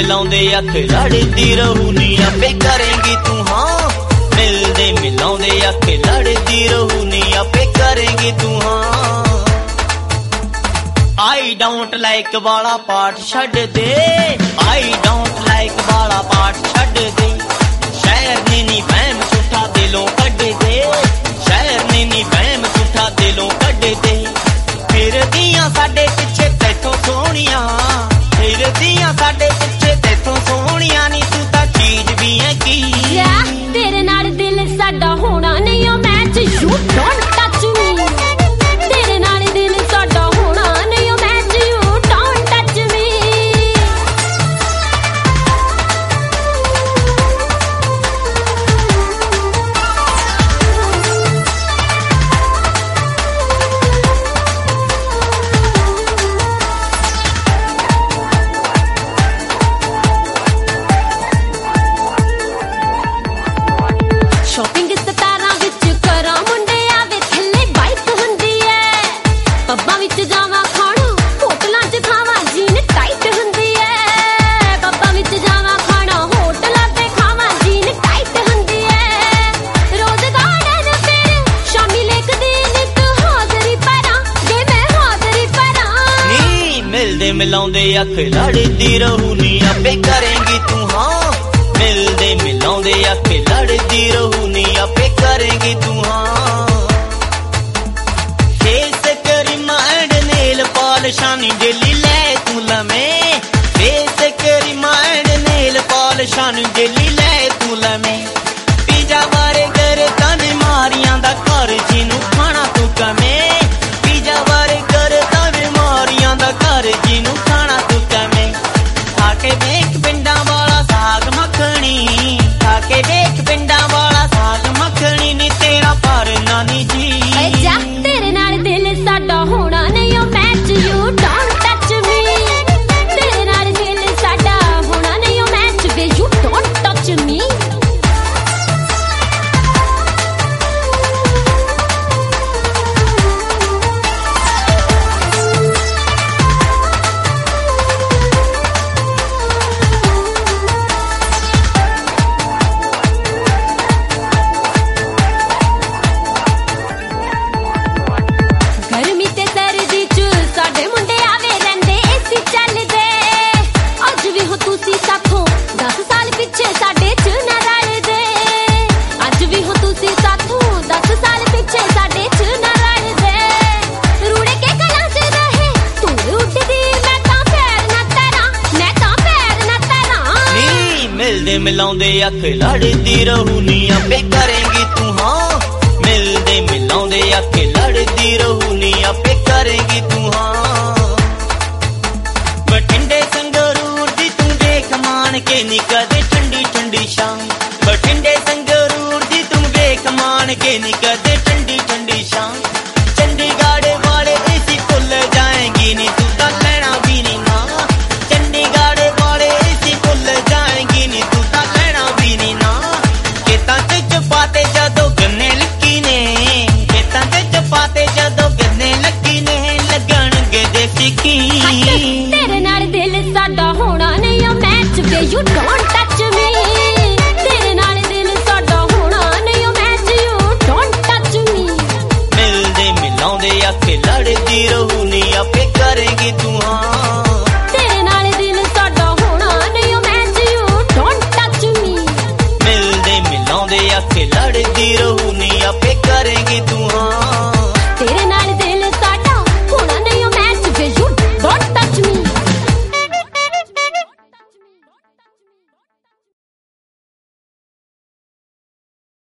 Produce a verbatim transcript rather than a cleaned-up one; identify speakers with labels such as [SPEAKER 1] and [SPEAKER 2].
[SPEAKER 1] मिलाउंदे अख लड़दी रहू नी आपे करेंगी तू हाँ। मिलदे मिलाउंदे अख लड़दी रहू नी आपे करेंगी तू हाँ। आई डोंट लाइक वाला पाठ छड़ दे, आई डोंट लाइक वाला पाठ छड़ दे। शहर ने नी वहम झूठा दिलों कढ दे, शहर ने नी वहम झूठा दिलों कढ दे। फिर दियां साडे पिछे तैथों सोहणियां, फिर दियां साडे पिछे तैथों सोहणियां नी तू तां चीज भी है की।
[SPEAKER 2] तेरे नाल दिल साडा होना नहीं ओ match, you don't touch me. तेरे नाल दिल साडा होना नहीं ओ match, you don't touch me. Shopping सतारां विच करा मुंडिया वे थल्ले बाइक हुंदी है। पब्बां विच जावां खाणा, होटलां च खावां जीन टाइट हुंदी है। पब्बां विच जावां खाणा, होटलां ते खावां जीन टाइट हुंदी है। रोज गार्डन फिर शामी लेक दी नित हाज़री परां, जे मैं हाज़री परां।
[SPEAKER 1] नी मिलदे मिलाउंदे अख लड़दी रहू नी आपे करेंगी तू हाँ। मिलदे मिलाउंदे अख लड़दी रहू नी आपे करेंगी तू हाँ। फेस करीमा एंड नेल पॉलिशां नी डेली ले तू लमे, फेस करीमा एंड नेल पॉलिशां नी डेली ले तू लमे। पीजा बारे करे तने मारियां दा घर जिनू खाना तू कमे, पीजा बारे करे तने मारियां दा घर जिनू खाना तू कमे। खाके देख पिंडां वाला साग मखनी, खाके देख पिंडां वाला साग मखनी नी तेरा पर नानी जी।
[SPEAKER 2] जा तेरे नाल दिल साडा होना नहीं ओ match, you don't touch me. तेरे नाल दिल साडा होना नहीं ओ मैच वे, यू डोंट टच मी। गर्मी ते सर्दी च साडे मुंडे आवे रहिंदे एसी चलदे। अज भी हो तुसी साथों दस साल पिछे साडे च ना रलदे। अज भी हो तुसी साथों दस साल पिछे साडे च ना रलदे। रूड़े के कलां च रहे तू उठदी, मैं तां पैर ना तैरां, मैं तां पैर ना तैरां।
[SPEAKER 1] नी मिलदे मिलाउंदे अख लड़दी रहू नी आपे करेंगी तू हाँ। मिलदे मिलाउंदे अख लड़दी रहू नी आपे करेंगी तू हाँ। बठिंडे संगरूर दी तू देख मान के नी कदे ठंडी ठंडी शाम, बठिंडे संगरूर दी तू देख मान के नी कदे ठंडी ठंडी शाम। चंडीगढ़ वाले एसी भुल जाएंगी नी तू तां लैना भी नी ना, चंडीगढ़ वाले एसी भुल जाएंगी नी तू तां लैना भी नी ना। खेतां च चपाते जदों गन्ने लगी ने, खेतां च चपाते जदों गन्ने लगी ने लगणगे देसी घी।
[SPEAKER 2] तेरे नाल दिल साडा होना नहीं ओ मैच वे, यू डोंट टच मी। तेरे नाल दिल साडा होना नहीं ओ match, you don't touch me.
[SPEAKER 1] मिलदे मिलाउंदे अख लड़दी रहू